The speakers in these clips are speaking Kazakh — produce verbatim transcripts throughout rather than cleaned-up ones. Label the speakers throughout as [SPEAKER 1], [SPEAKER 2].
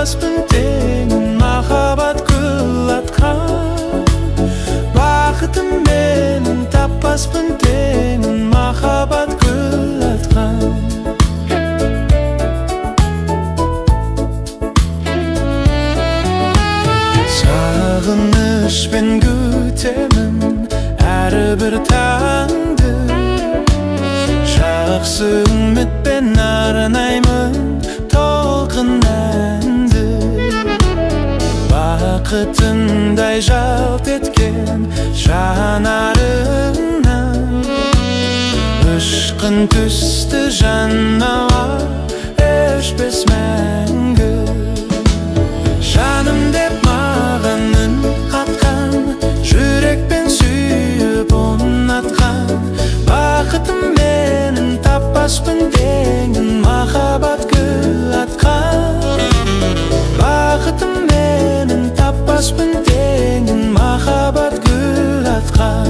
[SPEAKER 1] таппаспын теңін махаббат гүл атқан. Бақытым менің таппаспын теңін махаббат гүл атқан. Сағынышпен күтемін әрбір таңды, жақсы үмітпен арнаймын толқын әнді. Бақытындай жалт еткен жанарыңнан ұшқын түсті жаннауға өшпес мәңгі. Жаным деп маған үн қатқан, жүрекпен сүйіп ұнатқан. Бақытым менің таппаспын теңін махаббат гүл атқан. Бақытым менің таппаспын теңін махаббат гүл атқан.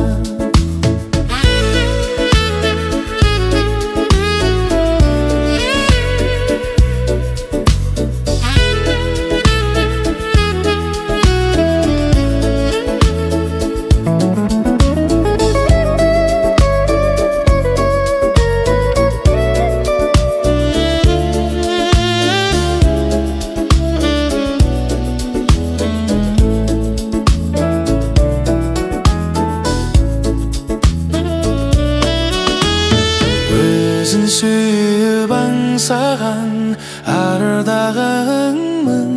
[SPEAKER 1] Өзін сүйіп аңсаған ардағыңмын,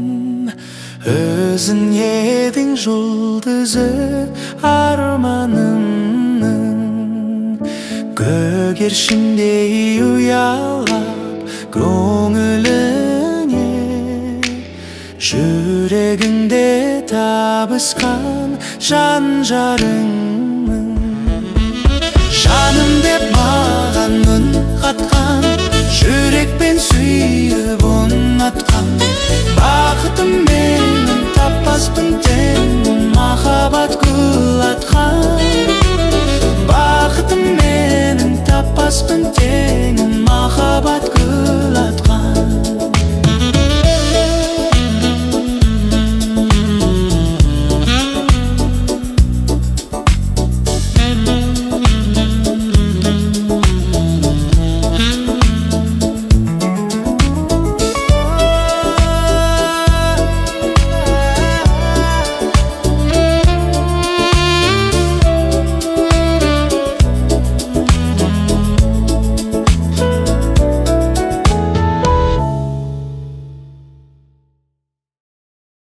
[SPEAKER 1] өзің едің жұлдызы арманымның. Көгершіндей ұялап көңіліңе, жүрегіңде табысқан жан жарыңмын. Жаным деп маған үн қатқан, жүрекпен сүйіп ұнатқан. Бақытым менің таппаспын теңін